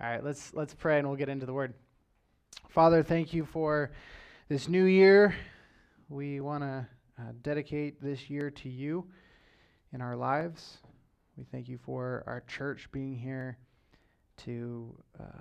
All right, let's pray and we'll get into the word. Father, thank you for this new year. We want to dedicate this year to you in our lives. We thank you for our church being here to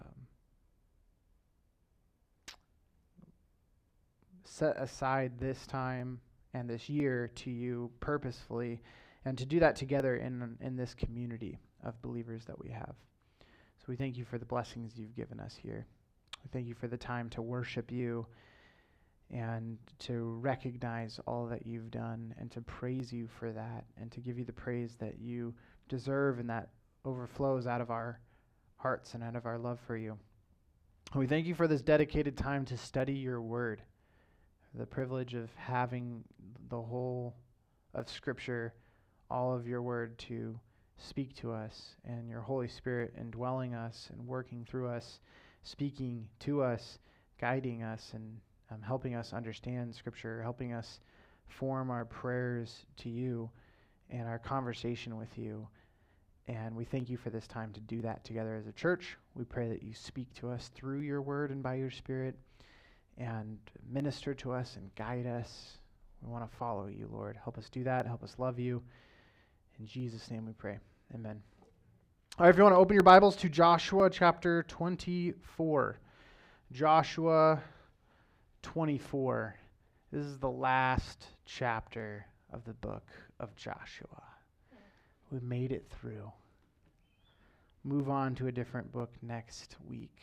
set aside this time and this year to you purposefully, and to do that together in this community of believers that we have. So we thank you for the blessings you've given us here. We thank you for the time to worship you and to recognize all that you've done and to praise you for that and to give you the praise that you deserve and that overflows out of our hearts and out of our love for you. We thank you for this dedicated time to study your word, the privilege of having the whole of Scripture, all of your word to speak to us, and your Holy Spirit indwelling us and working through us, speaking to us, guiding us, and helping us understand Scripture, helping us form our prayers to you and our conversation with you. And we thank you for this time to do that together as a church. We pray that you speak to us through your word and by your Spirit and minister to us and guide us. We want to follow you, Lord. Help us do that. Help us love you. In Jesus' name we pray. Amen. All right, if you want to open your Bibles to Joshua chapter 24. Joshua 24. This is the last chapter of the book of Joshua. We made it through. Move on to a different book next week.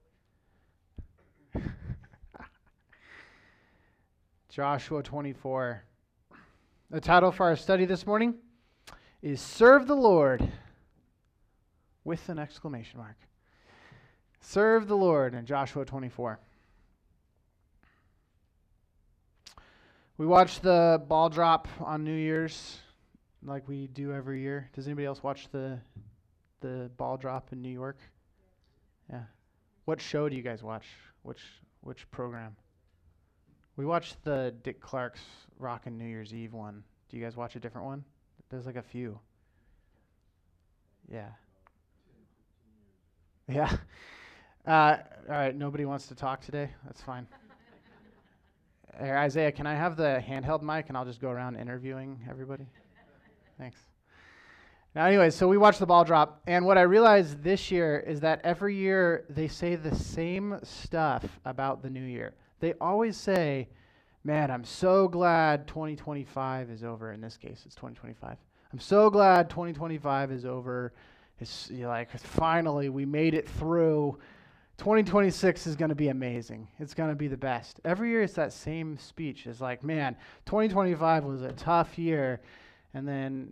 Joshua 24. The title for our study this morning is Serve the Lord, with an exclamation mark. Serve the Lord in Joshua 24. We watched the ball drop on New Year's like we do every year. Does anybody else watch the ball drop in New York? Yeah. What show do you guys watch? Which program? We watched the Dick Clark's Rockin' New Year's Eve one. Do you guys watch a different one? There's like a few. Yeah. Yeah. All right, nobody wants to talk today? That's fine. Hey, Isaiah, can I have the handheld mic and I'll just go around interviewing everybody? Thanks. Now, anyway, so we watched the ball drop, and what I realized this year is that every year they say the same stuff about the new year. They always say, man, I'm so glad 2025 is over. In this case, it's 2025. I'm so glad 2025 is over. It's like, finally, we made it through. 2026 is going to be amazing. It's going to be the best. Every year it's that same speech. It's like, man, 2025 was a tough year. And then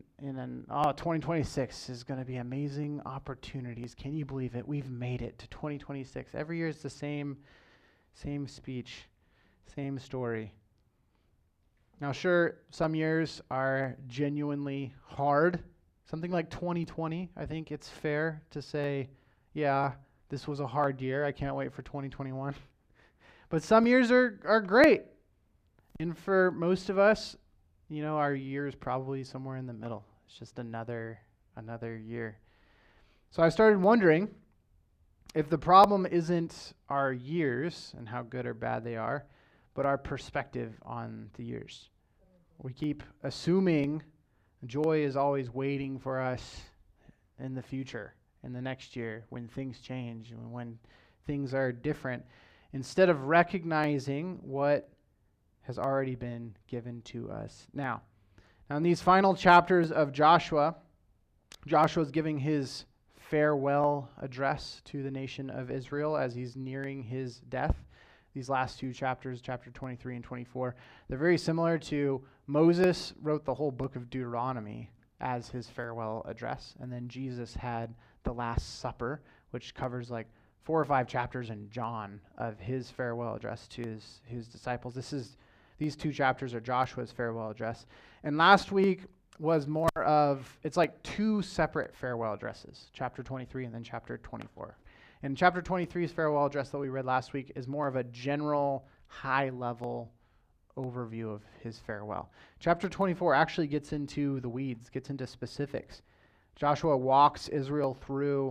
2026 is going to be amazing opportunities. Can you believe it? We've made it to 2026. Every year it's the same speech, same story. Now, sure, some years are genuinely hard. Something like 2020, I think it's fair to say, yeah, this was a hard year. I can't wait for 2021. But some years are great. And for most of us, our year is probably somewhere in the middle. It's just another year. So I started wondering if the problem isn't our years and how good or bad they are, but our perspective on the years. We keep assuming joy is always waiting for us in the future, in the next year, when things change, and when things are different, instead of recognizing what has already been given to us. Now in these final chapters of Joshua is giving his farewell address to the nation of Israel as he's nearing his death. These last two chapters, chapter 23 and 24, they're very similar to Moses wrote the whole book of Deuteronomy as his farewell address, and then Jesus had the Last Supper, which covers like 4 or 5 chapters in John of his farewell address to his disciples. These 2 chapters are Joshua's farewell address. And last week was more of, it's like 2 separate farewell addresses, chapter 23 and then chapter 24. And chapter 23's farewell address that we read last week is more of a general, high-level overview of his farewell. Chapter 24 actually gets into the weeds, gets into specifics. Joshua walks Israel through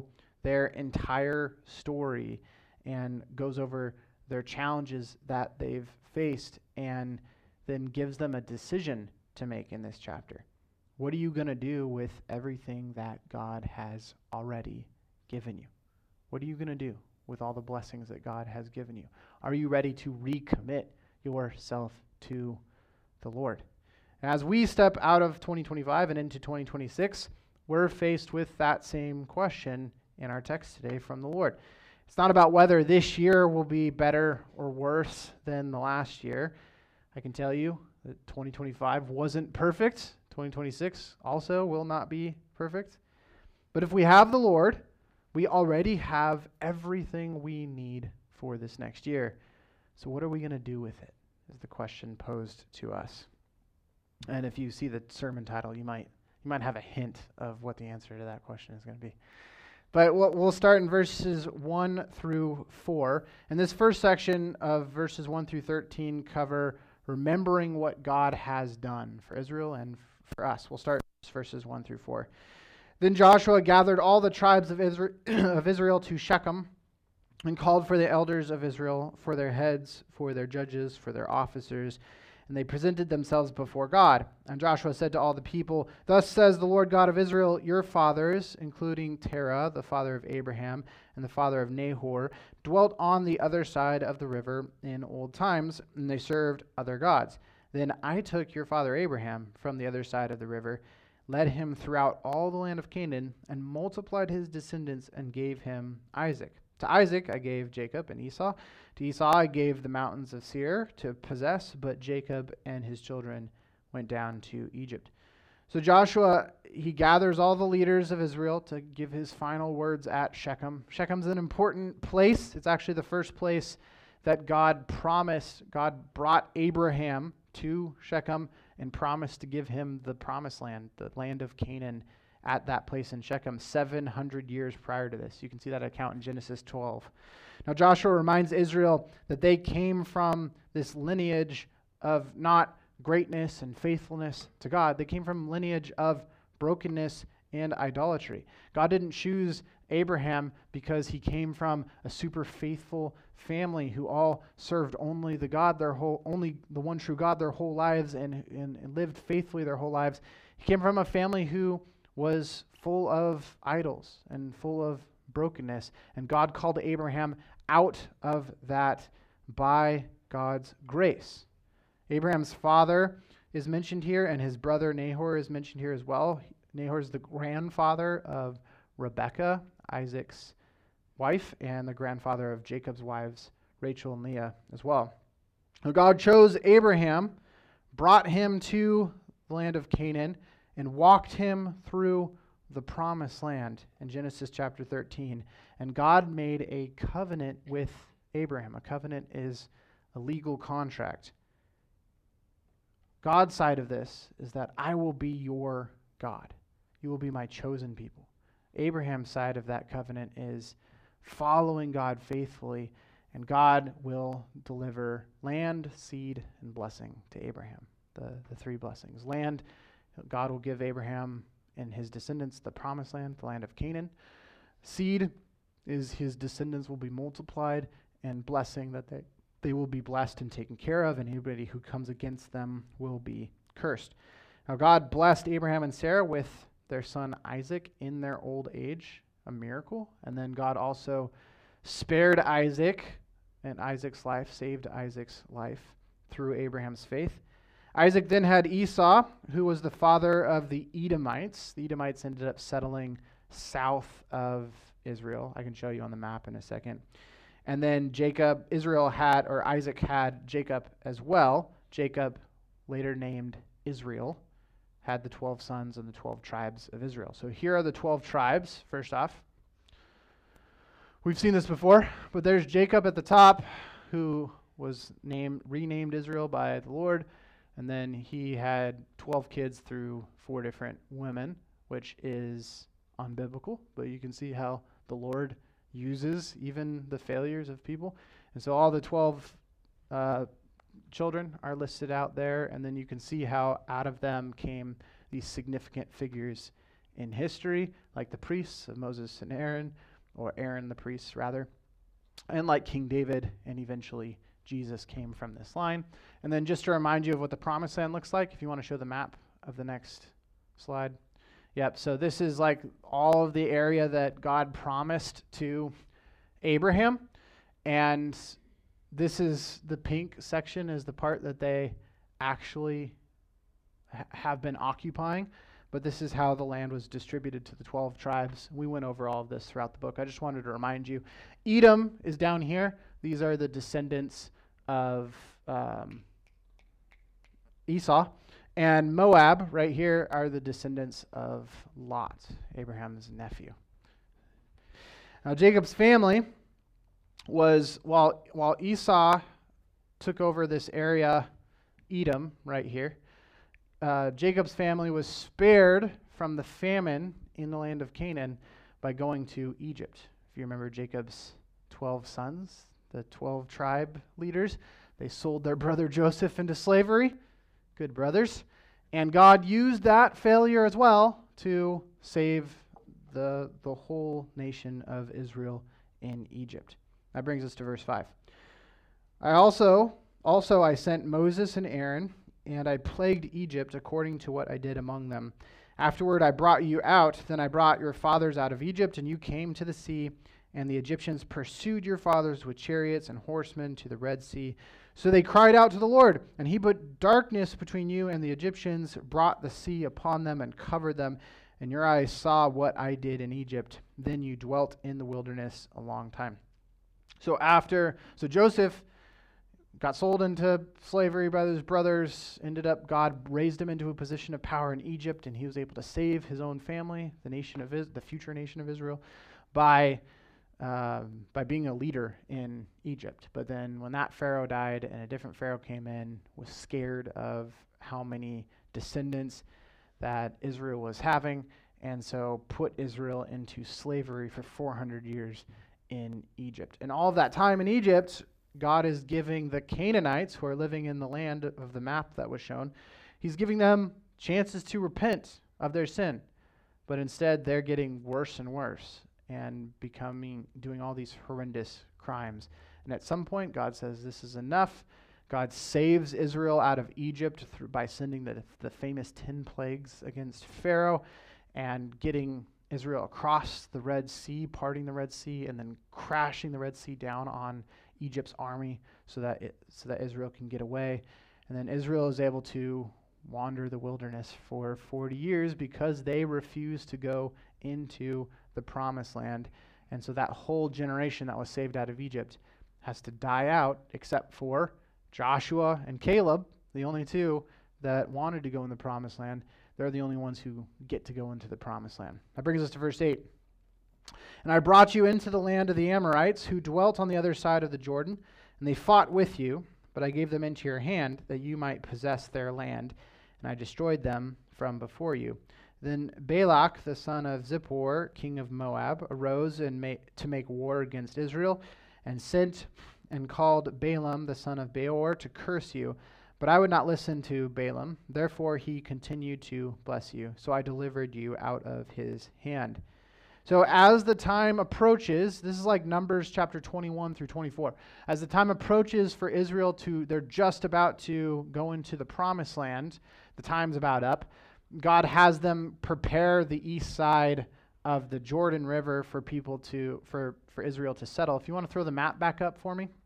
their entire story and goes over their challenges that they've faced and then gives them a decision to make in this chapter. What are you going to do with everything that God has already given you? What are you going to do with all the blessings that God has given you? Are you ready to recommit yourself to the Lord? And as we step out of 2025 and into 2026, we're faced with that same question in our text today from the Lord. It's not about whether this year will be better or worse than the last year. I can tell you that 2025 wasn't perfect. 2026 also will not be perfect. But if we have the Lord, we already have everything we need for this next year. So what are we going to do with it, is the question posed to us. And if you see the sermon title, you might have a hint of what the answer to that question is going to be. But we'll start in verses 1 through 4. And this first section of verses 1 through 13 cover remembering what God has done for Israel and for us. We'll start verses 1 through 4. Then Joshua gathered all the tribes of Israel to Shechem and called for the elders of Israel, for their heads, for their judges, for their officers, and they presented themselves before God. And Joshua said to all the people, "Thus says the Lord God of Israel, your fathers, including Terah, the father of Abraham, and the father of Nahor, dwelt on the other side of the river in old times, and they served other gods. Then I took your father Abraham from the other side of the river, led him throughout all the land of Canaan, and multiplied his descendants and gave him Isaac. To Isaac I gave Jacob and Esau. To Esau I gave the mountains of Seir to possess, but Jacob and his children went down to Egypt." So Joshua, he gathers all the leaders of Israel to give his final words at Shechem. Shechem's an important place. It's actually the first place that God brought Abraham to Shechem and promised to give him the promised land, the land of Canaan, at that place in Shechem 700 years prior to this. You can see that account in Genesis 12. Now Joshua reminds Israel that they came from this lineage of not greatness and faithfulness to God. They came from lineage of brokenness and idolatry. God didn't choose Abraham because he came from a super faithful family who all served only the one true God their whole lives and lived faithfully their whole lives. He came from a family who was full of idols and full of brokenness. And God called Abraham out of that by God's grace. Abraham's father is mentioned here, and his brother Nahor is mentioned here as well. Nahor is the grandfather of Rebekah, Isaac's wife, and the grandfather of Jacob's wives, Rachel and Leah, as well. Now God chose Abraham, brought him to the land of Canaan, and walked him through the promised land in Genesis chapter 13. And God made a covenant with Abraham. A covenant is a legal contract. God's side of this is that I will be your God. You will be my chosen people. Abraham's side of that covenant is following God faithfully, and God will deliver land, seed, and blessing to Abraham. The three blessings. Land, God will give Abraham and his descendants the promised land, the land of Canaan. Seed is his descendants will be multiplied, and blessing that they will be blessed and taken care of, and anybody who comes against them will be cursed. Now God blessed Abraham and Sarah with their son Isaac in their old age, a miracle. And then God also spared Isaac and Isaac's life, saved Isaac's life through Abraham's faith. Isaac then had Esau, who was the father of the Edomites. The Edomites ended up settling south of Israel. I can show you on the map in a second. And then Isaac had Jacob as well. Jacob, later named Israel, had the 12 sons and the 12 tribes of Israel. So here are the 12 tribes, first off. We've seen this before, but there's Jacob at the top, who was renamed Israel by the Lord. And then he had 12 kids through 4 different women, which is unbiblical, but you can see how the Lord uses even the failures of people. And so all the 12 children are listed out there, and then you can see how out of them came these significant figures in history, like the priests of Moses and Aaron, or Aaron the priest, rather. And like King David, and eventually Jesus came from this line. And then just to remind you of what the promised land looks like, if you want to show the map of the next slide. Yep, so this is like all of the area that God promised to Abraham. And this is the pink section is the part that they actually have been occupying. But this is how the land was distributed to the 12 tribes. We went over all of this throughout the book. I just wanted to remind you. Edom is down here. These are the descendants of Esau. And Moab, right here, are the descendants of Lot, Abraham's nephew. Now, Jacob's family was, while Esau took over this area, Edom, right here, Jacob's family was spared from the famine in the land of Canaan by going to Egypt. If you remember Jacob's 12 sons, the 12 tribe leaders, they sold their brother Joseph into slavery. Good brothers. And God used that failure as well to save the whole nation of Israel in Egypt. That brings us to verse 5. I sent Moses and Aaron, and I plagued Egypt according to what I did among them. Afterward I brought you out, then I brought your fathers out of Egypt, and you came to the sea, and the Egyptians pursued your fathers with chariots and horsemen to the Red Sea. So they cried out to the Lord, and he put darkness between you and the Egyptians, brought the sea upon them and covered them, and your eyes saw what I did in Egypt. Then you dwelt in the wilderness a long time. So Joseph got sold into slavery by his brothers, God raised him into a position of power in Egypt, and he was able to save his own family, the future nation of Israel, by being a leader in Egypt. But then when that Pharaoh died and a different Pharaoh came in, was scared of how many descendants that Israel was having, and so put Israel into slavery for 400 years in Egypt. And all of that time in Egypt, God is giving the Canaanites who are living in the land of the map that was shown, he's giving them chances to repent of their sin. But instead, they're getting worse and worse and doing all these horrendous crimes. And at some point, God says, this is enough. God saves Israel out of Egypt by sending the famous 10 plagues against Pharaoh and getting Israel across the Red Sea, parting the Red Sea, and then crashing the Red Sea down on Egypt's army so that Israel can get away. And then Israel is able to wander the wilderness for 40 years because they refuse to go into the promised land. And so that whole generation that was saved out of Egypt has to die out, except for Joshua and Caleb, the only two that wanted to go in the promised land. They're the only ones who get to go into the promised land. That brings us to verse 8. And I brought you into the land of the Amorites, who dwelt on the other side of the Jordan, and they fought with you, but I gave them into your hand, that you might possess their land, and I destroyed them from before you. Then Balak, the son of Zippor, king of Moab, arose to make war against Israel, and sent and called Balaam, the son of Beor, to curse you. But I would not listen to Balaam. Therefore he continued to bless you. So I delivered you out of his hand. So as the time approaches, this is like Numbers chapter 21 through 24. As the time approaches for Israel they're just about to go into the promised land. The time's about up. God has them prepare the east side of the Jordan River for Israel to settle. If you want to throw the map back up for me.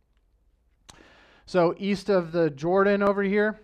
So east of the Jordan over here,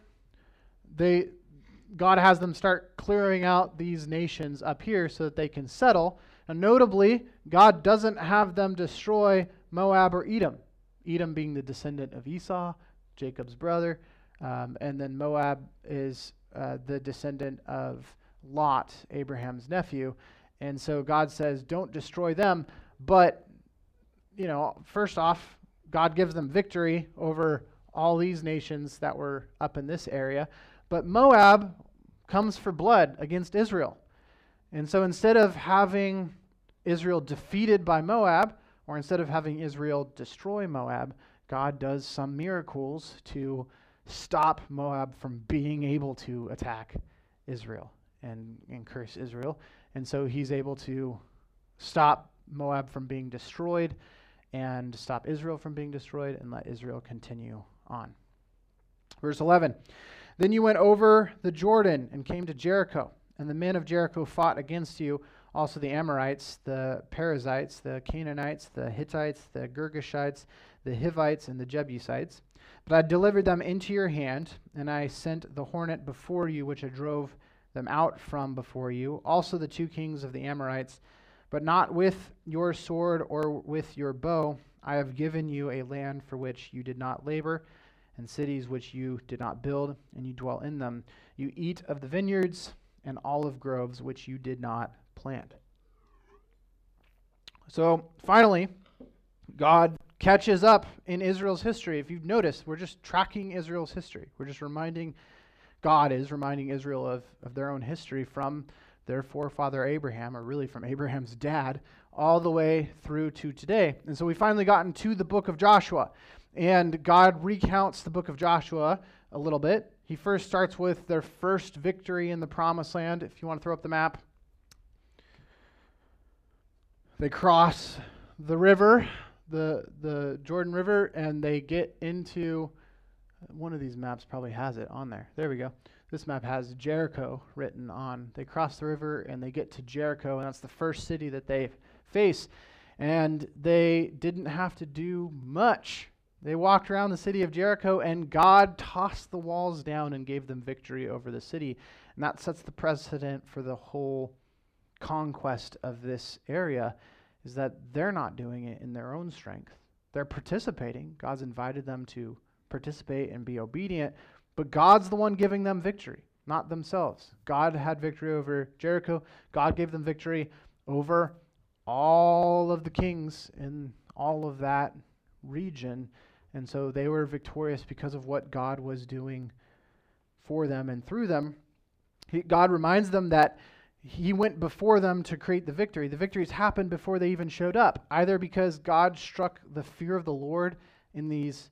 God has them start clearing out these nations up here so that they can settle. And notably, God doesn't have them destroy Moab or Edom. Edom being the descendant of Esau, Jacob's brother, and then Moab is the descendant of Lot, Abraham's nephew. And so God says, don't destroy them. But, first off, God gives them victory over all these nations that were up in this area. But Moab comes for blood against Israel. And so instead of having Israel defeated by Moab, or instead of having Israel destroy Moab, God does some miracles to stop Moab from being able to attack Israel and curse Israel. And so he's able to stop Moab from being destroyed and stop Israel from being destroyed and let Israel continue on. Verse 11, then you went over the Jordan and came to Jericho, and the men of Jericho fought against you, also the Amorites, the Perizzites, the Canaanites, the Hittites, the Girgashites, the Hivites, and the Jebusites. But I delivered them into your hand, and I sent the hornet before you, which I drove them out from before you, also the 2 kings of the Amorites. But not with your sword or with your bow. I have given you a land for which you did not labor, and cities which you did not build, and you dwell in them. You eat of the vineyards and olive groves which you did not plant. So finally, God catches up in Israel's history. If you've noticed, we're just tracking Israel's history. We're just God is reminding Israel of their own history from their forefather Abraham, or really from Abraham's dad, all the way through to today. And so we finally gotten to the book of Joshua. And God recounts the book of Joshua a little bit. He first starts with their first victory in the Promised Land. If you want to throw up the map. They cross the river, the Jordan River, and they get into, one of these maps probably has it on there. There we go. This map has Jericho written on. They cross the river and they get to Jericho, and that's the first city that they face. And they didn't have to do much. They walked around the city of Jericho, and God tossed the walls down and gave them victory over the city. And that sets the precedent for the whole conquest of this area, is that they're not doing it in their own strength. They're participating. God's invited them to participate and be obedient, but God's the one giving them victory, not themselves. God had victory over Jericho. God gave them victory over all of the kings in all of that region. And so they were victorious because of what God was doing for them and through them. God reminds them that He went before them to create the victory. The victories happened before they even showed up, either because God struck the fear of the Lord in these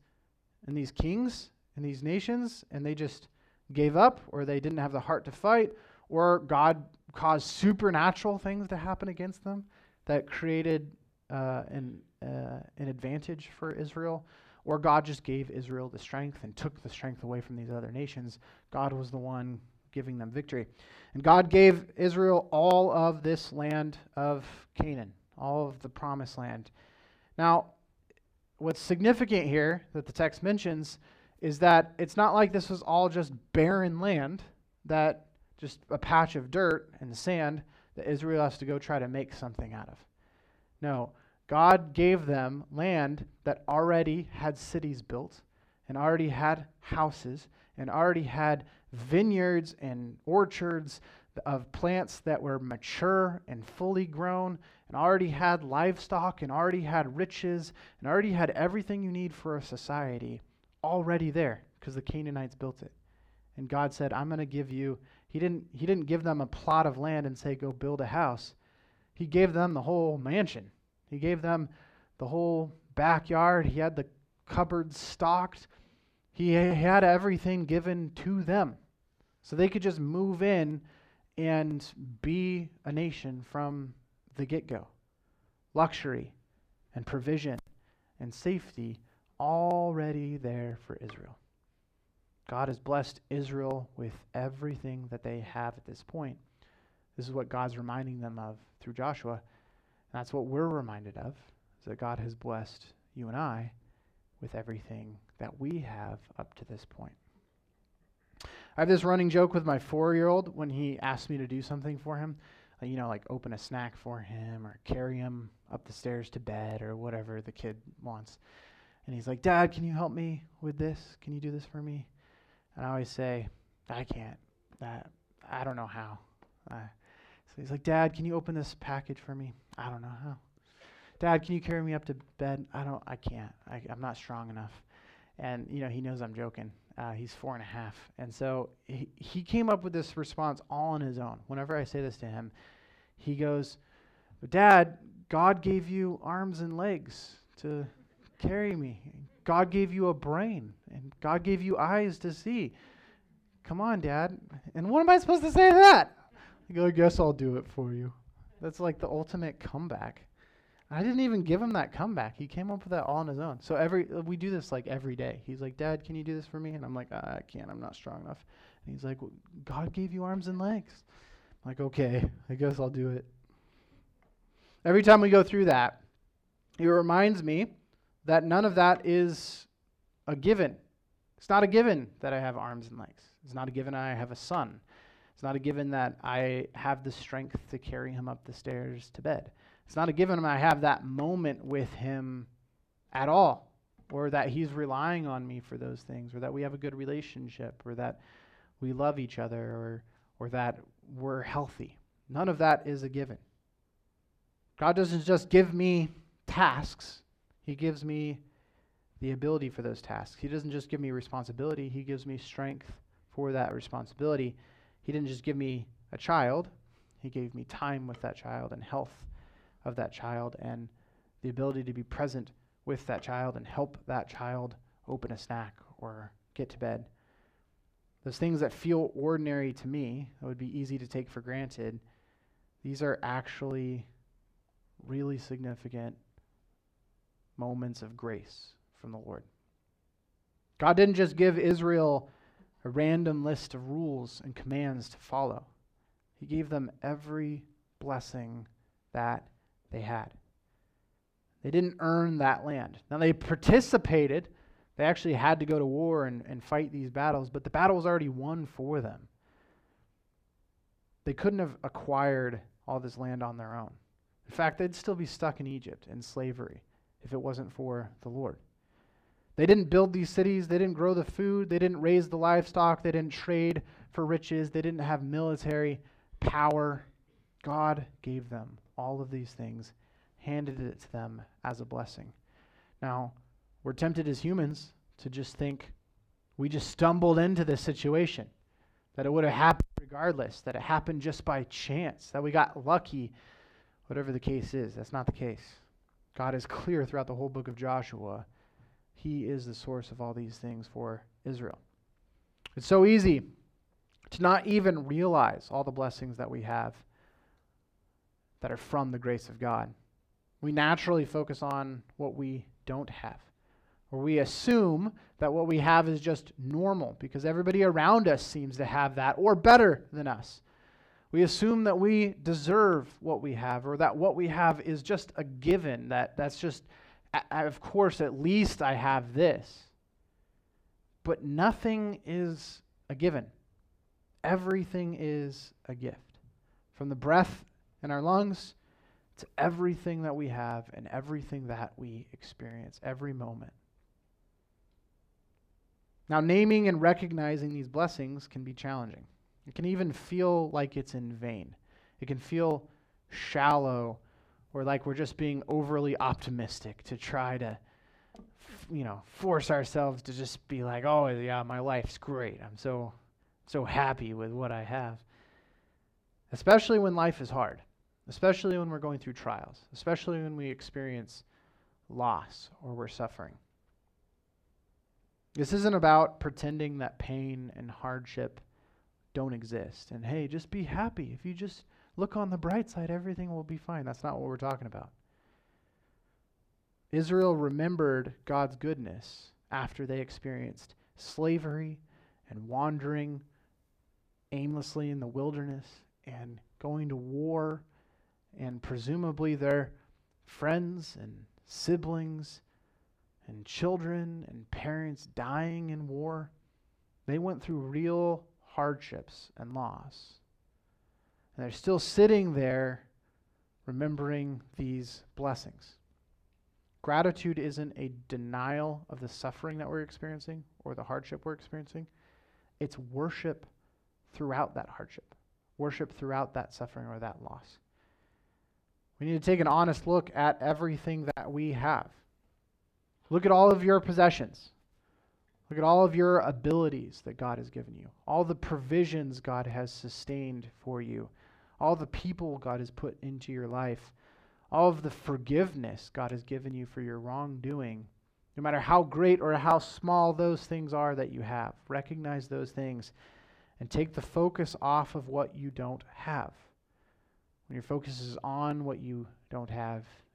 kings, in these nations, and they just gave up, or they didn't have the heart to fight, or God caused supernatural things to happen against them that created an advantage for Israel, or God just gave Israel the strength and took the strength away from these other nations. God was the one giving them victory. And God gave Israel all of this land of Canaan, all of the promised land. Now, what's significant here that the text mentions is that it's not like this was all just barren land, that just a patch of dirt and sand that Israel has to go try to make something out of. No, God gave them land that already had cities built and already had houses and already had vineyards and orchards of plants that were mature and fully grown, and already had livestock and already had riches and already had everything you need for a society already there, because the Canaanites built it. And God said, I'm going to give you, he didn't give them a plot of land and say, go build a house. He gave them the whole mansion. He gave them the whole backyard. He had the cupboards stocked. He had everything given to them, so they could just move in and be a nation from the get-go. Luxury and provision and safety already there for Israel. God has blessed Israel with everything that they have at this point. This is what God's reminding them of through Joshua. And that's what we're reminded of, is that God has blessed you and I with everything that we have up to this point. I have this running joke with my 4-year-old when he asks me to do something for him, like open a snack for him or carry him up the stairs to bed or whatever the kid wants. And he's like, Dad, can you help me with this? Can you do this for me? And I always say, I can't. I don't know how. So he's like, Dad, can you open this package for me? I don't know how. Dad, can you carry me up to bed? I can't. I'm not strong enough. And, he knows I'm joking. He's 4.5. And so he came up with this response all on his own. Whenever I say this to him, he goes, Dad, God gave you arms and legs to carry me. God gave you a brain, and God gave you eyes to see. Come on, Dad. And what am I supposed to say to that? I go, I guess I'll do it for you. That's like the ultimate comeback. I didn't even give him that comeback. He came up with that all on his own. So we do this like every day. He's like, Dad, can you do this for me? And I'm like, I can't. I'm not strong enough. And he's like, well, God gave you arms and legs. I'm like, okay, I guess I'll do it. Every time we go through that, it reminds me that none of that is a given. It's not a given that I have arms and legs. It's not a given I have a son. It's not a given that I have the strength to carry him up the stairs to bed. It's not a given I have that moment with him at all, or that he's relying on me for those things, or that we have a good relationship, or that we love each other, or that we're healthy. None of that is a given. God doesn't just give me tasks. He gives me the ability for those tasks. He doesn't just give me responsibility. He gives me strength for that responsibility. He didn't just give me a child. He gave me time with that child and health of that child and the ability to be present with that child and help that child open a snack or get to bed. Those things that feel ordinary to me, that would be easy to take for granted, these are actually really significant moments of grace from the Lord. God didn't just give Israel a random list of rules and commands to follow. He gave them every blessing that they had. They didn't earn that land. Now they participated. They actually had to go to war and fight these battles, but the battle was already won for them. They couldn't have acquired all this land on their own. In fact, they'd still be stuck in Egypt in slavery if it wasn't for the Lord. They didn't build these cities. They didn't grow the food. They didn't raise the livestock. They didn't trade for riches. They didn't have military power. God gave them all of these things, handed it to them as a blessing. Now, we're tempted as humans to just think we just stumbled into this situation, that it would have happened regardless, that it happened just by chance, that we got lucky, whatever the case is. That's not the case. God is clear throughout the whole book of Joshua. He is the source of all these things for Israel. It's so easy to not even realize all the blessings that we have that are from the grace of God. We naturally focus on what we don't have, or we assume that what we have is just normal because everybody around us seems to have that or better than us. We assume that we deserve what we have, or that what we have is just a given, that's just, of course, at least I have this. But nothing is a given. Everything is a gift. From the breath in our lungs to everything that we have and everything that we experience, every moment. Now, naming and recognizing these blessings can be challenging. It can even feel like it's in vain. It can feel shallow, or like we're just being overly optimistic to try to, force ourselves to just be like, oh yeah, my life's great. I'm so happy with what I have. Especially when life is hard. Especially when we're going through trials. Especially when we experience loss or we're suffering. This isn't about pretending that pain and hardship don't exist. And hey, just be happy. If you just look on the bright side, everything will be fine. That's not what we're talking about. Israel remembered God's goodness after they experienced slavery and wandering aimlessly in the wilderness and going to war, and presumably their friends and siblings and children and parents dying in war. They went through real hardships and loss. And they're still sitting there remembering these blessings. Gratitude isn't a denial of the suffering that we're experiencing or the hardship we're experiencing. It's worship throughout that hardship, worship throughout that suffering or that loss. We need to take an honest look at everything that we have. Look at all of your possessions. Look at all of your abilities that God has given you, all the provisions God has sustained for you, all the people God has put into your life, all of the forgiveness God has given you for your wrongdoing. No matter how great or how small those things are that you have, recognize those things and take the focus off of what you don't have. When your focus is on what you don't have,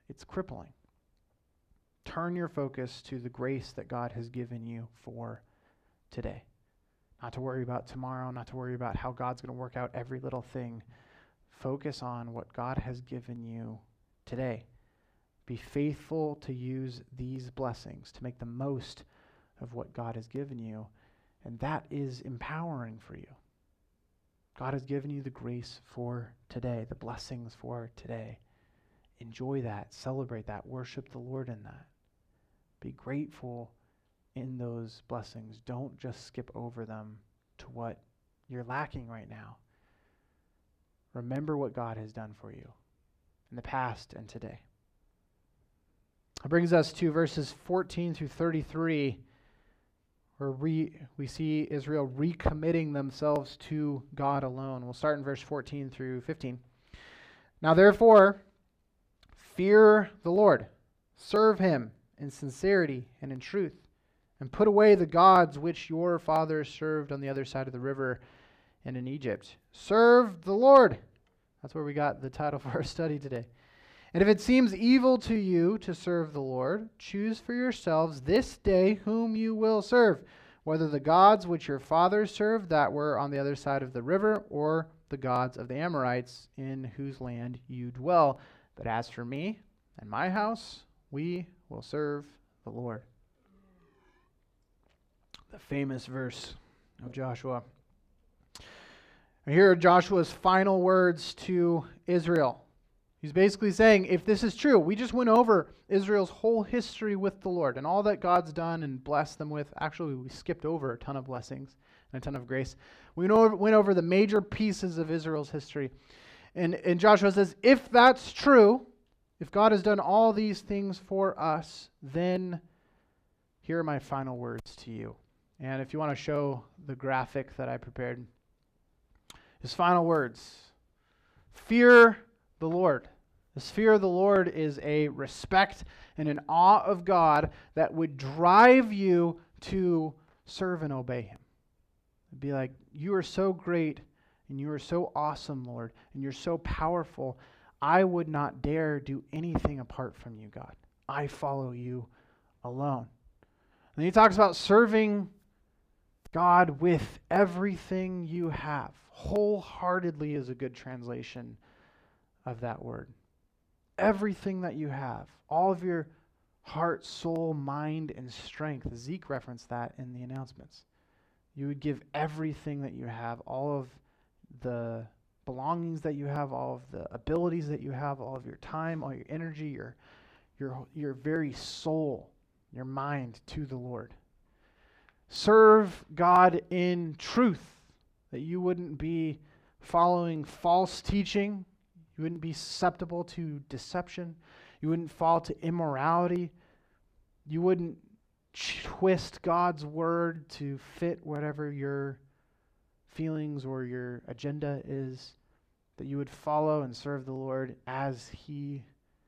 it's crippling. Turn your focus to the grace that God has given you for today. Not to worry about tomorrow, not to worry about how God's going to work out every little thing. Focus on what God has given you today. Be faithful to use these blessings to make the most of what God has given you, and that is empowering for you. God has given you the grace for today, the blessings for today. Enjoy that, celebrate that, worship the Lord in that. Be grateful in those blessings. Don't just skip over them to what you're lacking right now. Remember what God has done for you in the past and today. It brings us to verses 14 through 33, where we see Israel recommitting themselves to God alone. We'll start in verse 14 through 15. Now therefore, fear the Lord, serve him in sincerity and in truth, and put away the gods which your fathers served on the other side of the river and in Egypt. Serve the Lord. That's where we got the title for our study today. And if it seems evil to you to serve the Lord, choose for yourselves this day whom you will serve, whether the gods which your fathers served that were on the other side of the river, or the gods of the Amorites in whose land you dwell. But as for me and my house, we will serve the Lord. The famous verse of Joshua. And here are Joshua's final words to Israel. He's basically saying, if this is true, we just went over Israel's whole history with the Lord and all that God's done and blessed them with. Actually, we skipped over a ton of blessings and a ton of grace. We went over the major pieces of Israel's history. And Joshua says, if that's true, if God has done all these things for us, then here are my final words to you. And if you want to show the graphic that I prepared, his final words: fear the Lord. This fear of the Lord is a respect and an awe of God that would drive you to serve and obey him. It'd be like, you are so great and you are so awesome, Lord, and you're so powerful. I would not dare do anything apart from you, God. I follow you alone. And then he talks about serving God with everything you have. Wholeheartedly is a good translation of that word. Everything that you have, all of your heart, soul, mind, and strength. Zeke referenced that in the announcements. You would give everything that you have, all of the belongings that you have, all of the abilities that you have, all of your time, all your energy, your very soul, your mind to the Lord. Serve God in truth, that you wouldn't be following false teaching. You wouldn't be susceptible to deception. You wouldn't fall to immorality. You wouldn't twist God's word to fit whatever your feelings or your agenda is. That you would follow and serve the Lord as he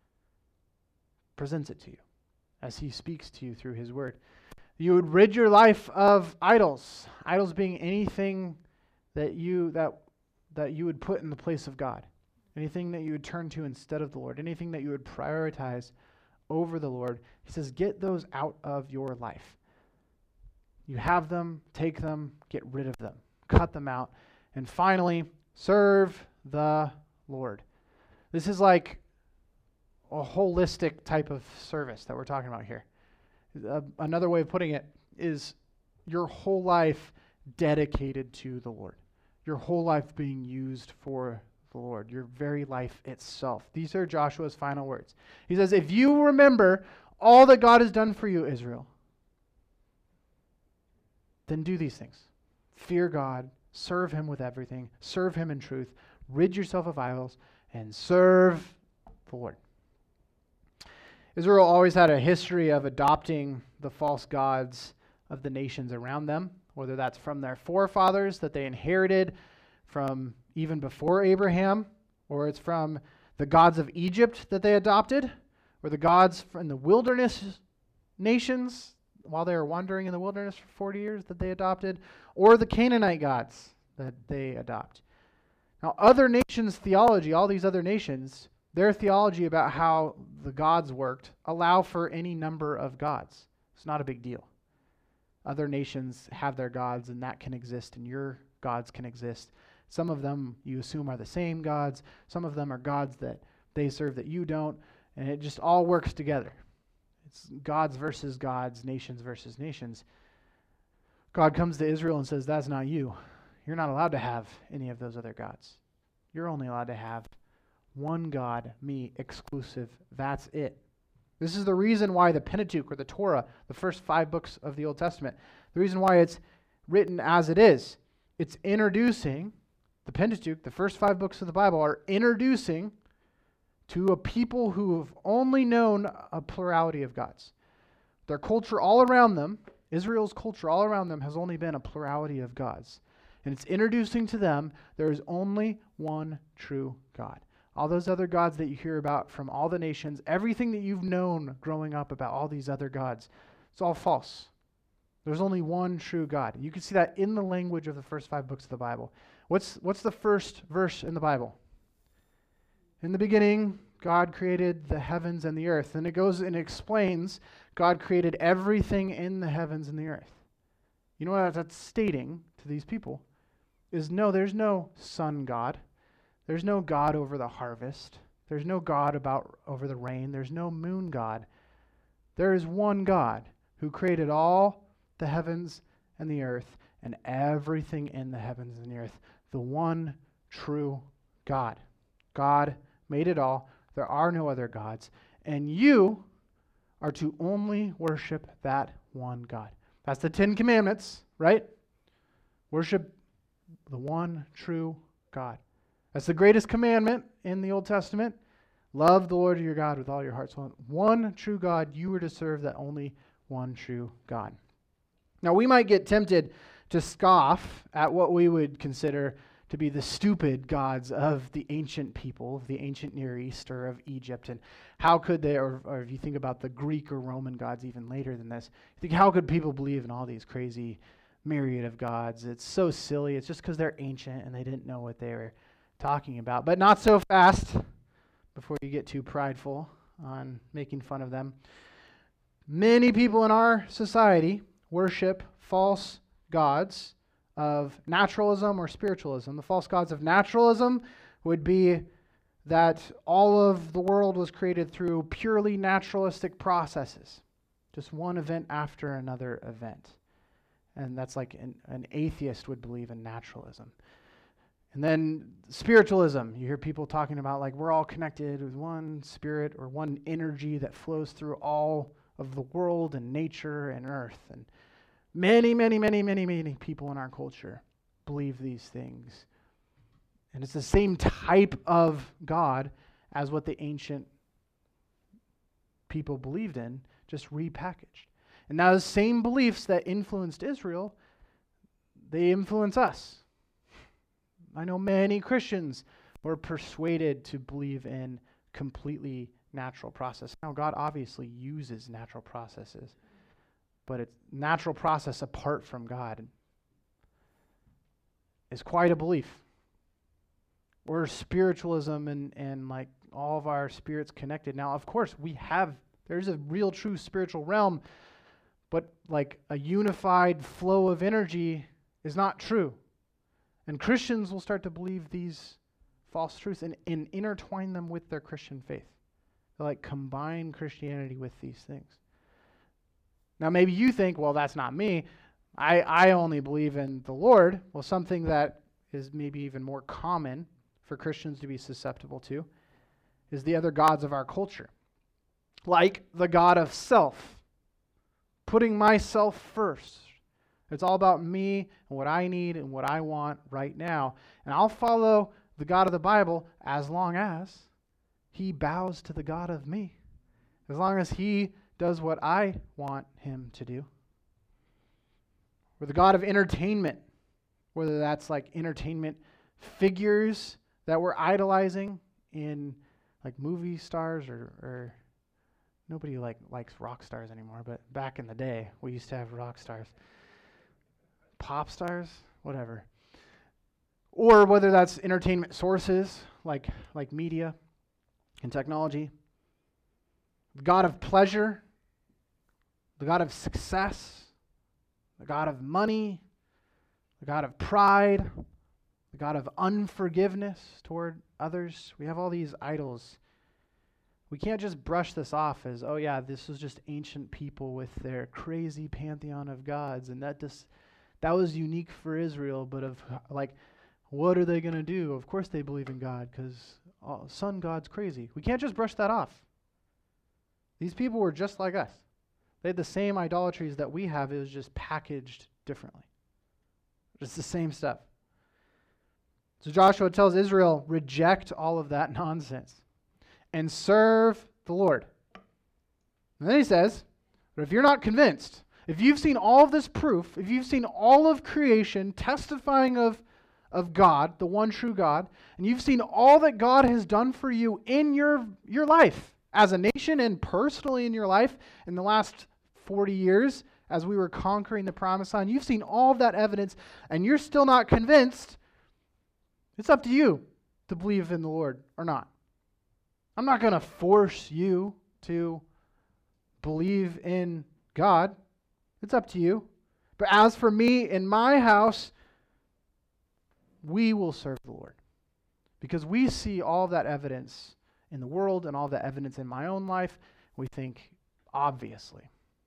presents it to you, as he speaks to you through his word. You would rid your life of idols. Idols being anything that you would put in the place of God. Anything that you would turn to instead of the Lord. Anything that you would prioritize over the Lord. He says, get those out of your life. You have them, take them, get rid of them. Cut them out. And finally, serve the Lord. This is like a holistic type of service that we're talking about here. Another way of putting it is your whole life dedicated to the Lord. Your whole life being used for the Lord, your very life itself. These are Joshua's final words. He says, if you remember all that God has done for you, Israel, then do these things. Fear God, serve him with everything, serve him in truth, rid yourself of idols, and serve the Lord. Israel always had a history of adopting the false gods of the nations around them, whether that's from their forefathers that they inherited from even before Abraham, or it's from the gods of Egypt that they adopted, or the gods from the wilderness nations while they were wandering in the wilderness for 40 years that they adopted, or the Canaanite gods that they adopt. Now, other nations' theology, all these other nations, Their theology about how the gods worked allow for any number of gods. It's not a big deal. Other nations have their gods, and that can exist, and your gods can exist. Some of them you assume are the same gods. Some of them are gods that they serve that you don't, and it just all works together. It's gods versus gods, nations versus nations. God comes to Israel and says, that's not you. You're not allowed to have any of those other gods. You're only allowed to have one God, me, exclusive. That's it. This is the reason why the Pentateuch, or the Torah, the first 5 books of the Old Testament, the reason why it's written as it is. It's introducing, the Pentateuch, the first 5 books of the Bible, are introducing to a people who have only known a plurality of gods. Their culture all around them, Israel's culture all around them, has only been a plurality of gods. And it's introducing to them there is only one true God. All those other gods that you hear about from all the nations, everything that you've known growing up about all these other gods, it's all false. There's only one true God. You can see that in the language of the first 5 books of the Bible. What's the first verse in the Bible? In the beginning, God created the heavens and the earth. And it goes and explains God created everything in the heavens and the earth. You know what that's stating to these people? Is no, there's no sun god. There's no God over the harvest. There's no God over the rain. There's no moon god. There is one God who created all the heavens and the earth and everything in the heavens and the earth. The one true God. God made it all. There are no other gods. And you are to only worship that one God. That's the 10 Commandments, right? Worship the one true God. That's the greatest commandment in the Old Testament. Love the Lord your God with all your heart, soul. One true God, you were to serve that only one true God. Now, we might get tempted to scoff at what we would consider to be the stupid gods of the ancient people, of the ancient Near East or of Egypt. And how could they, or if you think about the Greek or Roman gods even later than this, you think, how could people believe in all these crazy myriad of gods? It's so silly. It's just because they're ancient and they didn't know what they were talking about. But not so fast before you get too prideful on making fun of them. Many people in our society worship false gods of naturalism or spiritualism. The false gods of naturalism would be that all of the world was created through purely naturalistic processes. Just one event after another event. And that's like an atheist would believe in naturalism. And then spiritualism, you hear people talking about like we're all connected with one spirit or one energy that flows through all of the world and nature and earth. And many people in our culture believe these things. And it's the same type of God as what the ancient people believed in, just repackaged. And now the same beliefs that influenced Israel, they influence us. I know many Christians were persuaded to believe in completely natural process. Now, God obviously uses natural processes, but it's natural process apart from God is quite a belief. Or spiritualism and like all of our spirits connected. Now, of course, there's a real true spiritual realm, but like a unified flow of energy is not true. And Christians will start to believe these false truths and intertwine them with their Christian faith. They'll like combine Christianity with these things. Now maybe you think, well, that's not me. I only believe in the Lord. Well, something that is maybe even more common for Christians to be susceptible to is the other gods of our culture. Like the God of self. Putting myself first. It's all about me and what I need and what I want right now. And I'll follow the God of the Bible as long as he bows to the God of me. As long as he does what I want him to do. Or the God of entertainment. Whether that's like entertainment figures that we're idolizing in like movie stars or nobody likes rock stars anymore, but back in the day we used to have rock stars. Pop stars, whatever. Or whether that's entertainment sources like media, and technology, the God of pleasure, the God of success, the God of money, the God of pride, the God of unforgiveness toward others. We have all these idols. We can't just brush this off as, oh yeah, this was just ancient people with their crazy pantheon of gods, and that was unique for Israel, but what are they going to do? Of course they believe in God, because sun god's crazy. We can't just brush that off. These people were just like us. They had the same idolatries that we have. It was just packaged differently. It's the same stuff. So Joshua tells Israel, reject all of that nonsense and serve the Lord. And then he says, but if you're not convinced, if you've seen all of this proof, if you've seen all of creation testifying of God, the one true God, and you've seen all that God has done for you in your life as a nation and personally in your life in the last 40 years as we were conquering the Promised Land, you've seen all of that evidence and you're still not convinced, it's up to you to believe in the Lord or not. I'm not going to force you to believe in God. It's up to you. But as for me and my house, we will serve the Lord. Because we see all of that evidence in the world and all the evidence in my own life. We think, obviously,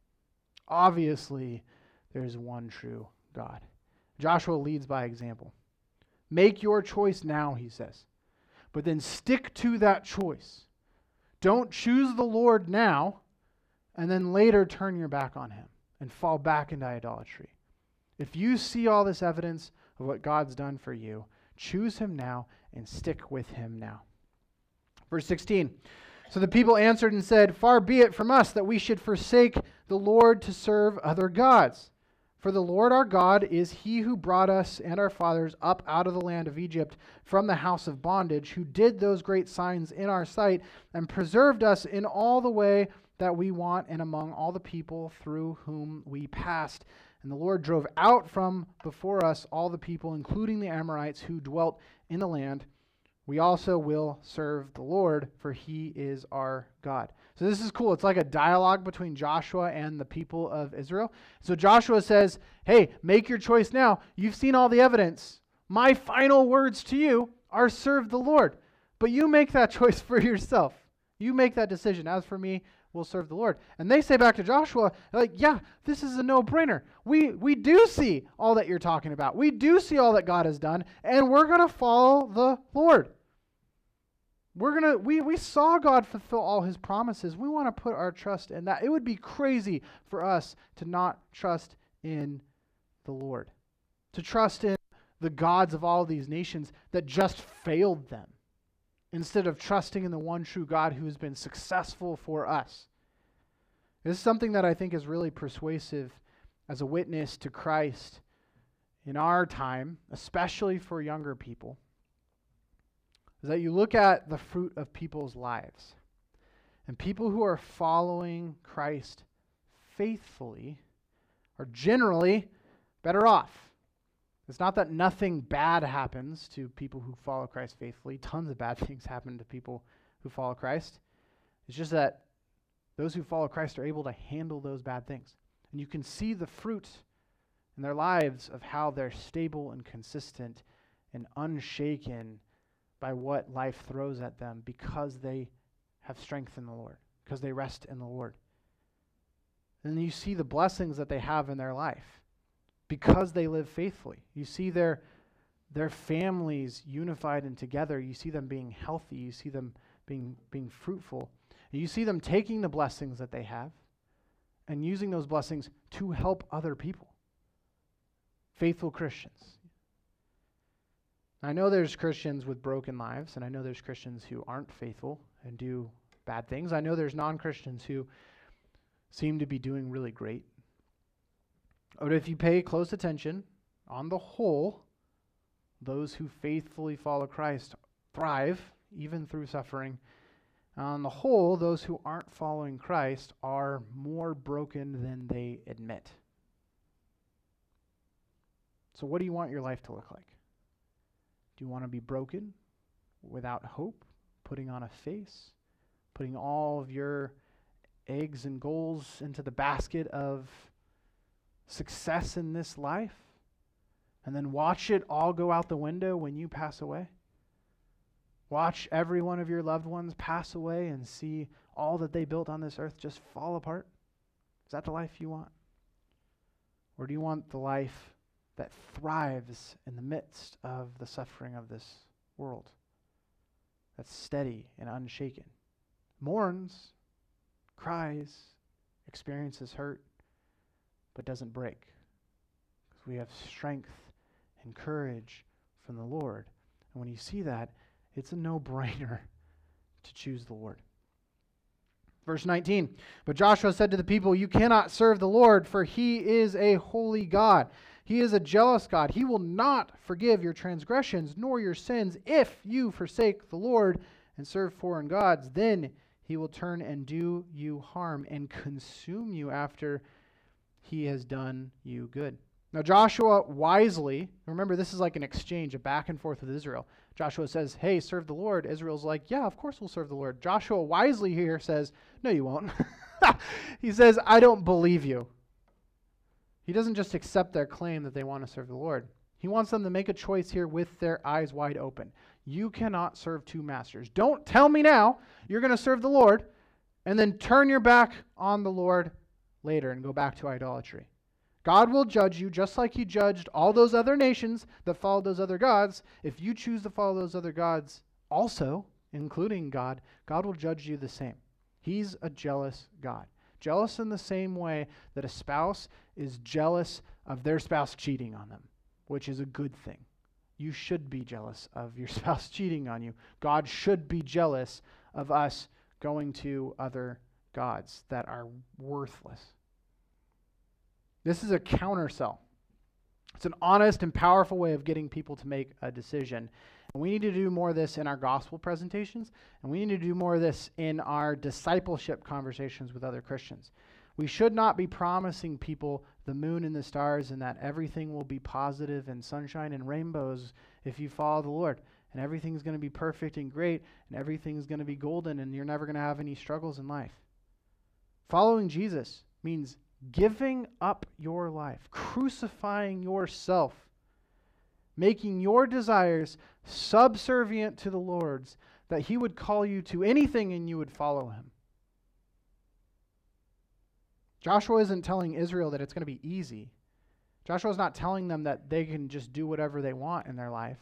there's one true God. Joshua leads by example. Make your choice now, he says. But then stick to that choice. Don't choose the Lord now and then later turn your back on him and fall back into idolatry. If you see all this evidence of what God's done for you, choose him now and stick with him now. Verse 16. So the people answered and said, far be it from us that we should forsake the Lord to serve other gods. For the Lord our God is he who brought us and our fathers up out of the land of Egypt from the house of bondage, who did those great signs in our sight and preserved us in all the way that we want and among all the people through whom we passed. And the Lord drove out from before us all the people, including the Amorites who dwelt in the land. We also will serve the Lord, for he is our God. So this is cool. It's like a dialogue between Joshua and the people of Israel. So Joshua says, hey, make your choice now. You've seen all the evidence. My final words to you are serve the Lord. But you make that choice for yourself. You make that decision. As for me, we'll serve the Lord. And they say back to Joshua, like, yeah, this is a no-brainer. We do see all that you're talking about. We do see all that God has done, and we're going to follow the Lord. We saw God fulfill all his promises. We want to put our trust in that. It would be crazy for us to not trust in the Lord, to trust in the gods of all these nations that just failed them, instead of trusting in the one true God who has been successful for us. This is something that I think is really persuasive as a witness to Christ in our time, especially for younger people, is that you look at the fruit of people's lives. And people who are following Christ faithfully are generally better off. It's not that nothing bad happens to people who follow Christ faithfully. Tons of bad things happen to people who follow Christ. It's just that those who follow Christ are able to handle those bad things. And you can see the fruit in their lives of how they're stable and consistent and unshaken by what life throws at them, because they have strength in the Lord, because they rest in the Lord. And you see the blessings that they have in their life because they live faithfully. You see their families unified and together. You see them being healthy. You see them being fruitful. And you see them taking the blessings that they have and using those blessings to help other people. Faithful Christians. I know there's Christians with broken lives, and I know there's Christians who aren't faithful and do bad things. I know there's non-Christians who seem to be doing really great. But if you pay close attention, on the whole, those who faithfully follow Christ thrive, even through suffering. On the whole, those who aren't following Christ are more broken than they admit. So what do you want your life to look like? Do you want to be broken, without hope, putting on a face? putting all of your eggs and goals into the basket of success in this life, and then watch it all go out the window when you pass away? Watch every one of your loved ones pass away and see all that they built on this earth just fall apart? Is that the life you want? Or do you want the life that thrives in the midst of the suffering of this world? That's steady and unshaken. Mourns, cries, experiences hurt, but doesn't break. Because we have strength and courage from the Lord. And when you see that, it's a no-brainer to choose the Lord. Verse 19, but Joshua said to the people, you cannot serve the Lord, for he is a holy God. He is a jealous God. He will not forgive your transgressions nor your sins. If you forsake the Lord and serve foreign gods, then he will turn and do you harm and consume you after he has done you good. Now Joshua wisely, remember this is like an exchange, a back and forth with Israel. Joshua says, hey, serve the Lord. Israel's like, yeah, of course we'll serve the Lord. Joshua wisely here says, no, you won't. He says, I don't believe you. He doesn't just accept their claim that they want to serve the Lord. He wants them to make a choice here with their eyes wide open. You cannot serve two masters. Don't tell me now you're going to serve the Lord and then turn your back on the Lord later and go back to idolatry. God will judge you just like he judged all those other nations that followed those other gods. If you choose to follow those other gods also, including God, God will judge you the same. He's a jealous God. Jealous in the same way that a spouse is jealous of their spouse cheating on them, which is a good thing. You should be jealous of your spouse cheating on you. God should be jealous of us going to other gods that are worthless. This is a countersell. It's an honest and powerful way of getting people to make a decision. And we need to do more of this in our gospel presentations, and we need to do more of this in our discipleship conversations with other Christians. We should not be promising people the moon and the stars and that everything will be positive and sunshine and rainbows if you follow the Lord. And everything's going to be perfect and great, and everything's going to be golden, and you're never going to have any struggles in life. Following Jesus means giving up your life, crucifying yourself, making your desires subservient to the Lord's, that he would call you to anything and you would follow him. Joshua isn't telling Israel that it's going to be easy. Joshua's not telling them that they can just do whatever they want in their life.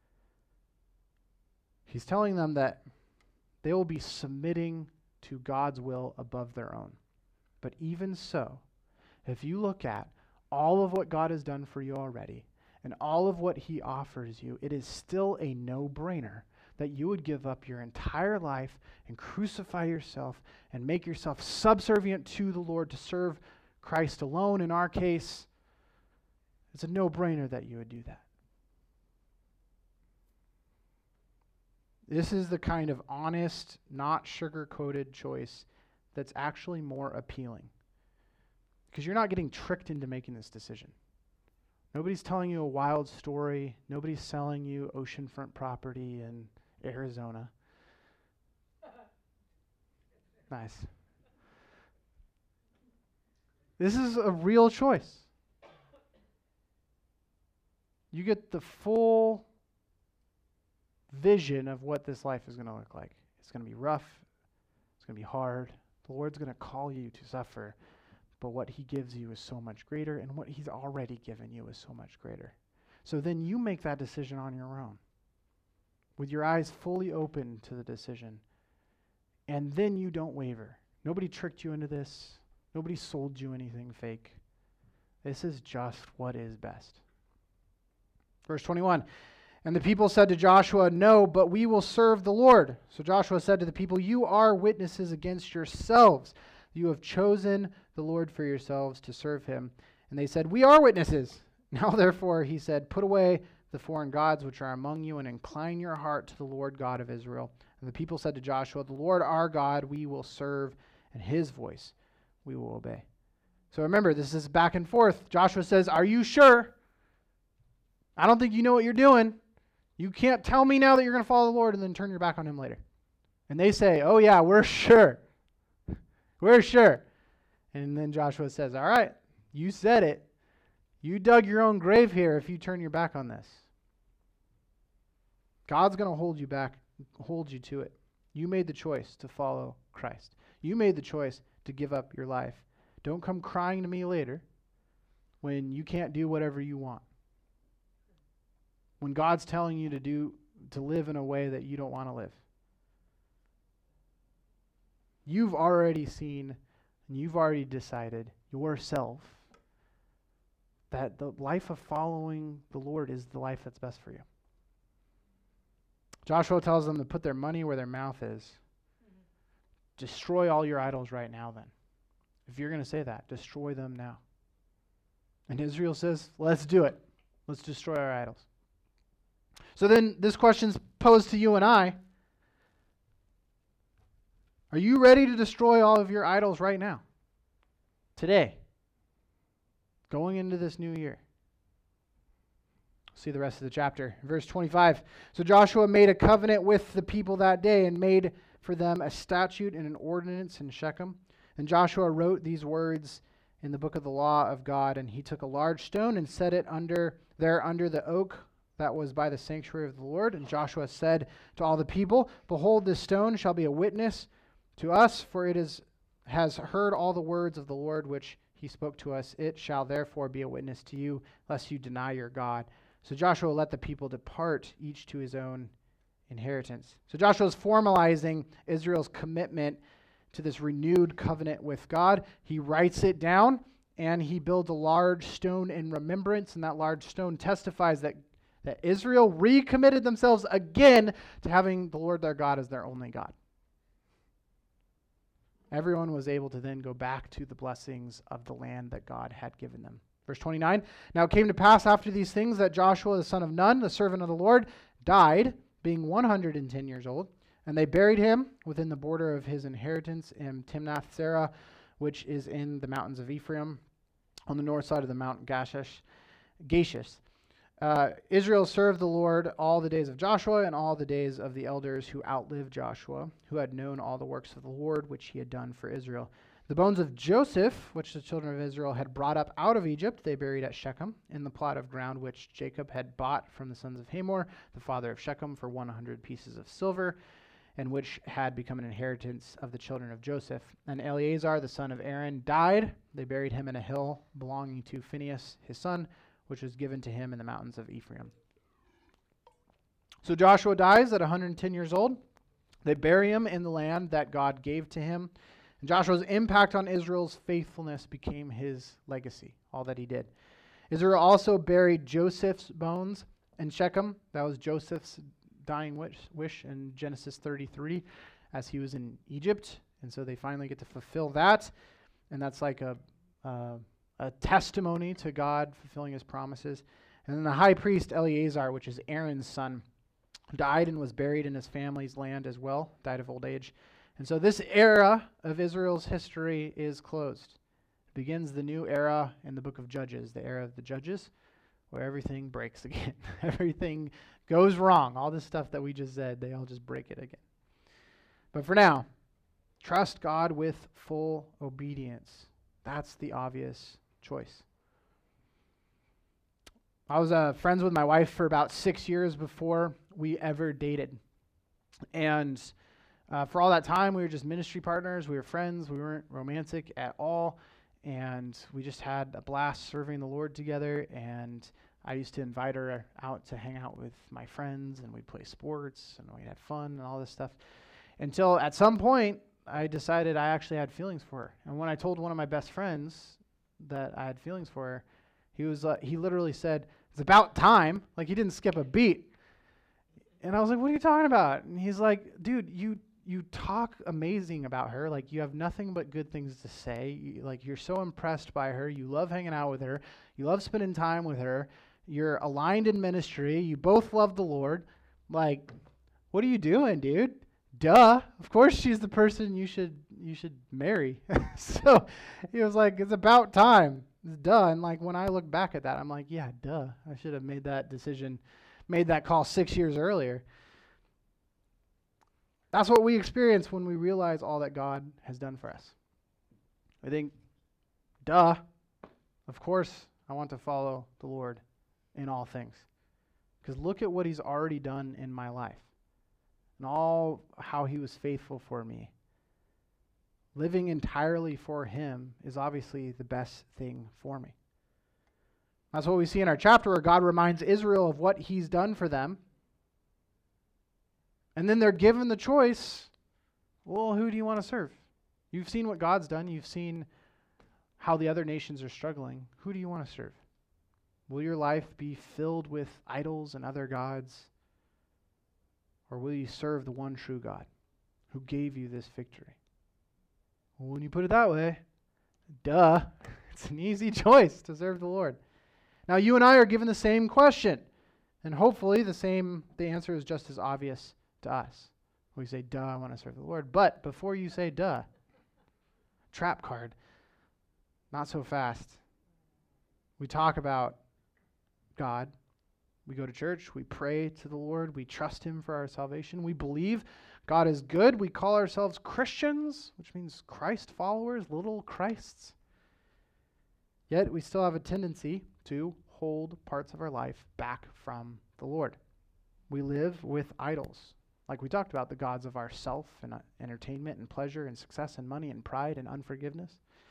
He's telling them that they will be submitting to God's will above their own. But even so, if you look at all of what God has done for you already and all of what he offers you, it is still a no-brainer that you would give up your entire life and crucify yourself and make yourself subservient to the Lord to serve Christ alone. In our case, it's a no-brainer that you would do that. This is the kind of honest, not sugar-coated choice that's actually more appealing. Because you're not getting tricked into making this decision. Nobody's telling you a wild story. Nobody's selling you oceanfront property in Arizona. Nice. This is a real choice. You get the full vision of what this life is going to look like. It's going to be rough. It's going to be hard. The Lord's going to call you to suffer. But what he gives you is so much greater, and what he's already given you is so much greater. So then you make that decision on your own, with your eyes fully open to the decision. And then you don't waver. Nobody tricked you into this. Nobody sold you anything fake. This is just what is best. Verse 21, and the people said to Joshua, no, but we will serve the Lord. So Joshua said to the people, you are witnesses against yourselves. You have chosen the Lord for yourselves to serve him. And they said, we are witnesses. Now therefore, he said, put away the foreign gods which are among you and incline your heart to the Lord God of Israel. And the people said to Joshua, the Lord our God we will serve, and his voice we will obey. So remember, this is back and forth. Joshua says, are you sure? I don't think you know what you're doing. You can't tell me now that you're going to follow the Lord and then turn your back on him later. And they say, oh yeah, we're sure. We're sure. And then Joshua says, all right, you said it. You dug your own grave here if you turn your back on this. God's going to hold you back, hold you to it. You made the choice to follow Christ. You made the choice to give up your life. Don't come crying to me later when you can't do whatever you want. When God's telling you to live in a way that you don't want to live. You've already seen and you've already decided yourself that the life of following the Lord is the life that's best for you. Joshua tells them to put their money where their mouth is. Destroy all your idols right now then. If you're going to say that, destroy them now. And Israel says, let's do it. Let's destroy our idols. So then this question's posed to you and I. Are you ready to destroy all of your idols right now? Today. Going into this new year. See the rest of the chapter. Verse 25. So Joshua made a covenant with the people that day and made for them a statute and an ordinance in Shechem. And Joshua wrote these words in the book of the law of God. And he took a large stone and set it under the oak that was by the sanctuary of the Lord. And Joshua said to all the people, behold, this stone shall be a witness to us, for it has heard all the words of the Lord which he spoke to us. It shall therefore be a witness to you, lest you deny your God. So Joshua let the people depart, each to his own inheritance. So Joshua is formalizing Israel's commitment to this renewed covenant with God. He writes it down, and he builds a large stone in remembrance, and that large stone testifies that Israel recommitted themselves again to having the Lord their God as their only God. Everyone was able to then go back to the blessings of the land that God had given them. Verse 29, now it came to pass after these things that Joshua the son of Nun, the servant of the Lord, died, being 110 years old, and they buried him within the border of his inheritance in Timnath-serah, which is in the mountains of Ephraim, on the north side of the Mount Gashish. Israel served the Lord all the days of Joshua and all the days of the elders who outlived Joshua, who had known all the works of the Lord which he had done for Israel. The bones of Joseph, which the children of Israel had brought up out of Egypt, they buried at Shechem in the plot of ground which Jacob had bought from the sons of Hamor, the father of Shechem, for 100 pieces of silver, and which had become an inheritance of the children of Joseph. And Eleazar, the son of Aaron, died. They buried him in a hill belonging to Phinehas, his son, which was given to him in the mountains of Ephraim. So Joshua dies at 110 years old. They bury him in the land that God gave to him. And Joshua's impact on Israel's faithfulness became his legacy, all that he did. Israel also buried Joseph's bones in Shechem. That was Joseph's dying wish in Genesis 33 as he was in Egypt. And so they finally get to fulfill that. And that's like a testimony to God fulfilling his promises. And then the high priest Eleazar, which is Aaron's son, died and was buried in his family's land as well, died of old age. And so this era of Israel's history is closed. It begins the new era in the book of Judges, the era of the Judges, where everything breaks again. Everything goes wrong. All this stuff that we just said, they all just break it again. But for now, trust God with full obedience. That's the obvious choice. I was friends with my wife for about 6 years before we ever dated. And for all that time, we were just ministry partners. We were friends. We weren't romantic at all. And we just had a blast serving the Lord together. And I used to invite her out to hang out with my friends, and we'd play sports, and we'd have fun and all this stuff. Until at some point, I decided I actually had feelings for her. And when I told one of my best friends that I had feelings for her, he literally said, "It's about time." Like, he didn't skip a beat. And I was like, "What are you talking about?" And he's like, "Dude, you talk amazing about her. Like, you have nothing but good things to say. You're so impressed by her. You love hanging out with her. You love spending time with her. You're aligned in ministry. You both love the Lord. Like, what are you doing, dude? Duh. Of course she's the person you should marry." So he was like, "It's about time. It's duh." And like, when I look back at that, I'm like, yeah, duh. I should have made that decision, made that call 6 years earlier. That's what we experience when we realize all that God has done for us. I think, duh, of course I want to follow the Lord in all things. Because look at what he's already done in my life and all how he was faithful for me. Living entirely for him is obviously the best thing for me. That's what we see in our chapter where God reminds Israel of what he's done for them. And then they're given the choice, well, who do you want to serve? You've seen what God's done. You've seen how the other nations are struggling. Who do you want to serve? Will your life be filled with idols and other gods? Or will you serve the one true God who gave you this victory? Well, when you put it that way, duh, it's an easy choice to serve the Lord. Now, you and I are given the same question, and hopefully the answer is just as obvious to us. We say, duh, I want to serve the Lord. But before you say duh, trap card, not so fast. We talk about God. We go to church. We pray to the Lord. We trust him for our salvation. We believe God is good. We call ourselves Christians, which means Christ followers, little Christs. Yet we still have a tendency to hold parts of our life back from the Lord. We live with idols, like we talked about, the gods of our self and entertainment and pleasure and success and money and pride and unforgiveness.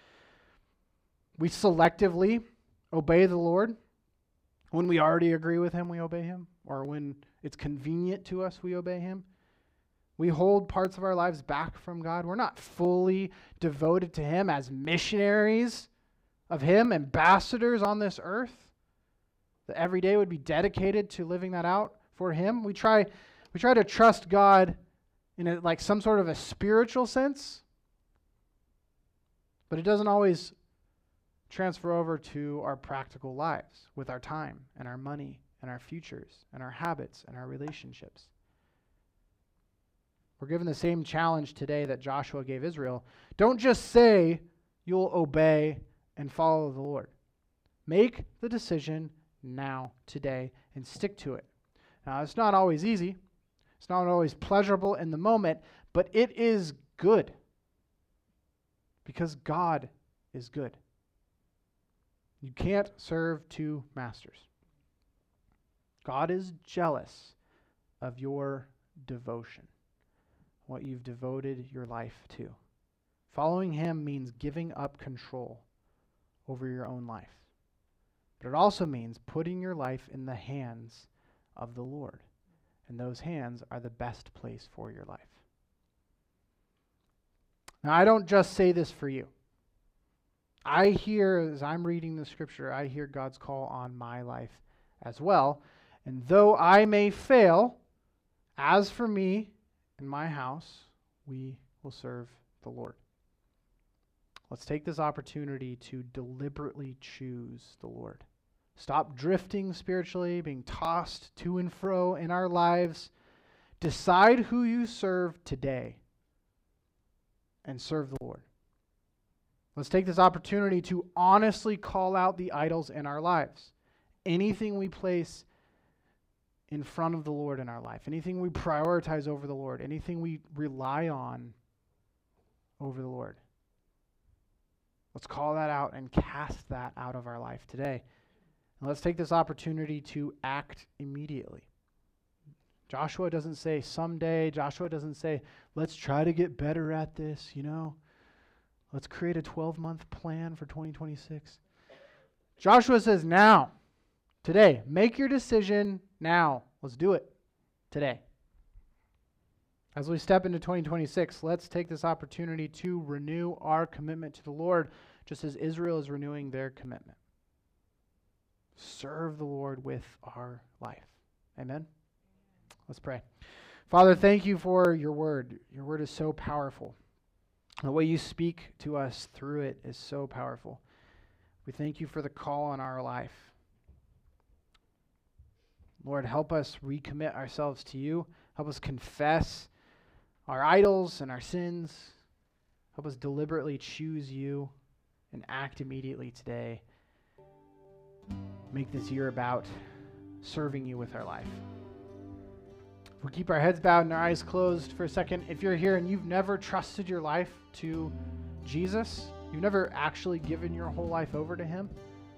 We selectively obey the Lord. When we already agree with him, we obey him. Or when it's convenient to us, we obey him. We hold parts of our lives back from God. We're not fully devoted to him as missionaries of him, ambassadors on this earth, that every day would be dedicated to living that out for him. We try to trust God in like some sort of a spiritual sense, but it doesn't always transfer over to our practical lives with our time and our money and our futures and our habits and our relationships. We're given the same challenge today that Joshua gave Israel. Don't just say you'll obey and follow the Lord. Make the decision now, today, and stick to it. Now, it's not always easy. It's not always pleasurable in the moment, but it is good because God is good. You can't serve two masters. God is jealous of your devotion, what you've devoted your life to. Following him means giving up control over your own life. But it also means putting your life in the hands of the Lord. And those hands are the best place for your life. Now, I don't just say this for you. I hear, as I'm reading the scripture, I hear God's call on my life as well. And though I may fail, as for me and my house, we will serve the Lord. Let's take this opportunity to deliberately choose the Lord. Stop drifting spiritually, being tossed to and fro in our lives. Decide who you serve today and serve the Lord. Let's take this opportunity to honestly call out the idols in our lives. Anything we place in front of the Lord in our life, anything we prioritize over the Lord, anything we rely on over the Lord. Let's call that out and cast that out of our life today. And let's take this opportunity to act immediately. Joshua doesn't say someday. Joshua doesn't say, let's try to get better at this, Let's create a 12-month plan for 2026. Joshua says now, today. Make your decision now. Let's do it today. As we step into 2026, let's take this opportunity to renew our commitment to the Lord, just as Israel is renewing their commitment. Serve the Lord with our life. Amen? Let's pray. Father, thank you for your word. Your word is so powerful. The way you speak to us through it is so powerful. We thank you for the call on our life. Lord, help us recommit ourselves to you. Help us confess our idols and our sins. Help us deliberately choose you and act immediately today. Make this year about serving you with our life. we keep our heads bowed and our eyes closed for a second, if you're here and you've never trusted your life to Jesus, you've never actually given your whole life over to him,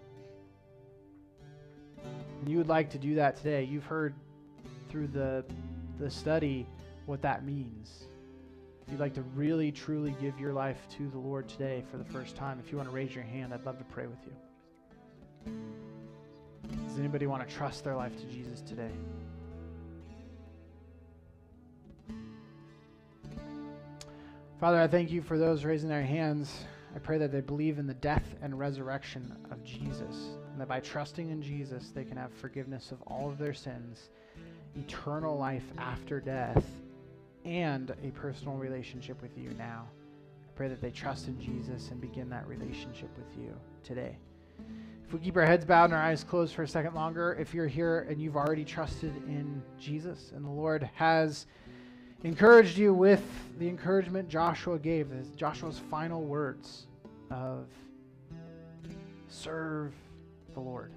and you would like to do that today, you've heard through the study what that means. If you'd like to really, truly give your life to the Lord today for the first time, if you want to raise your hand, I'd love to pray with you. Does anybody want to trust their life to Jesus today? Father, I thank you for those raising their hands. I pray that they believe in the death and resurrection of Jesus, and that by trusting in Jesus, they can have forgiveness of all of their sins, eternal life after death, and a personal relationship with you now. I pray that they trust in Jesus and begin that relationship with you today. If we keep our heads bowed and our eyes closed for a second longer, if you're here and you've already trusted in Jesus and the Lord has encouraged you with the encouragement Joshua gave, Joshua's final words of serve the Lord,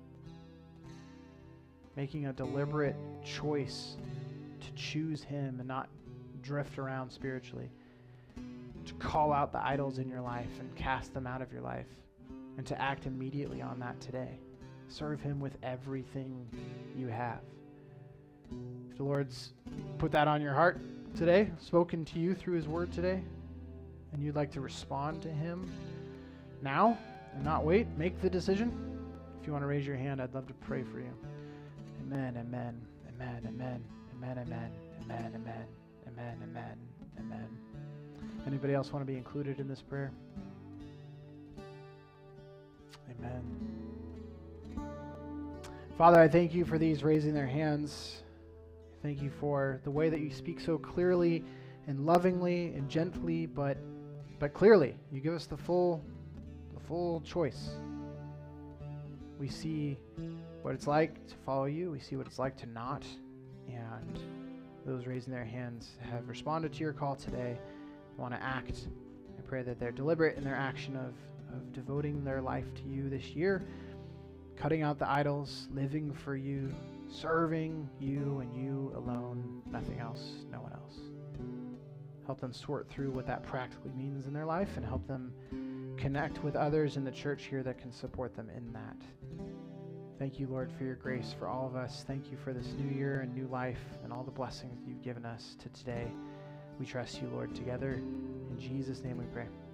making a deliberate choice to choose him and not drift around spiritually, to call out the idols in your life and cast them out of your life, and to act immediately on that today. Serve him with everything you have. If the Lord's put that on your heart today, spoken to you through his word today, and you'd like to respond to him now and not wait, make the decision. If you want to raise your hand, I'd love to pray for you. Amen, amen, amen, amen, amen, amen, amen, amen, amen, amen, amen. Anybody else want to be included in this prayer? Amen. Father, I thank you for these raising their hands. Thank you for the way that you speak so clearly and lovingly and gently, but clearly. You give us the full choice. We see what it's like to follow you. We see what it's like to not. And those raising their hands have responded to your call today, want to act. I pray that they're deliberate in their action of devoting their life to you this year, cutting out the idols, living for you, serving you and you alone, nothing else, no one else. Help them sort through what that practically means in their life and help them connect with others in the church here that can support them in that. Thank you, Lord, for your grace for all of us. Thank you for this new year and new life and all the blessings you've given us to today. We trust you, Lord, together. In Jesus' name we pray.